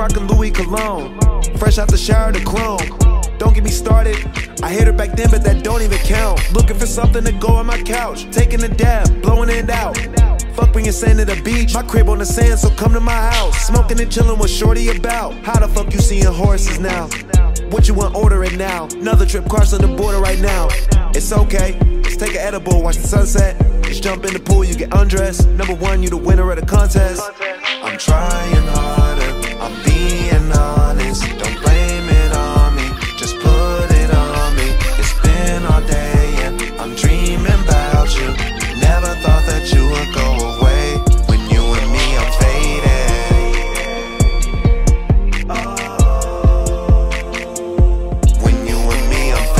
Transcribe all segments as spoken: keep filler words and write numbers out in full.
rockin' Louis Cologne. Fresh out the shower, the chrome. Don't get me started. I hit her back then, but that don't even count. Looking for something to go on my couch. Taking a dab, blowing it out. Fuck bringing sand to the beach. My crib on the sand, so come to my house. Smoking and chillin', what shorty about? How the fuck you seeing horses now? What you want, order it now. Another trip crossing the border right now. It's okay, let's take an edible, watch the sunset. Just jump in the pool, you get undressed. Number one, you the winner of the contest. I'm trying harder, I'm being honest. Don't blame it on me, just put it on me. It's been all day and I'm dreaming about you. Never thought that you would go away. When you and me, I'm faded. When you and me, I'm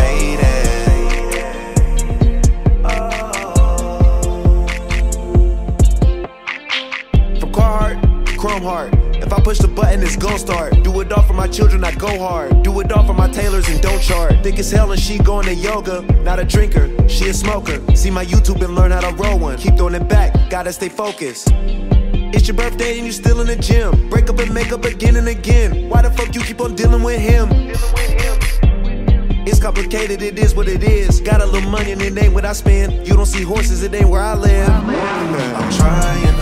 faded. From Carhartt to Chrome Heart. If I push the button, it's gon' start. Do it all for my children, I go hard. Do it all for my tailors and don't charge. Thick as hell and she going to yoga. Not a drinker, she a smoker. See my YouTube and learn how to roll one. Keep throwing it back, gotta stay focused. It's your birthday and you still in the gym. Break up and make up again and again. Why the fuck you keep on dealing with him? It's complicated, it is what it is. Got a little money and it ain't what I spend. You don't see horses, it ain't where I live. I'm trying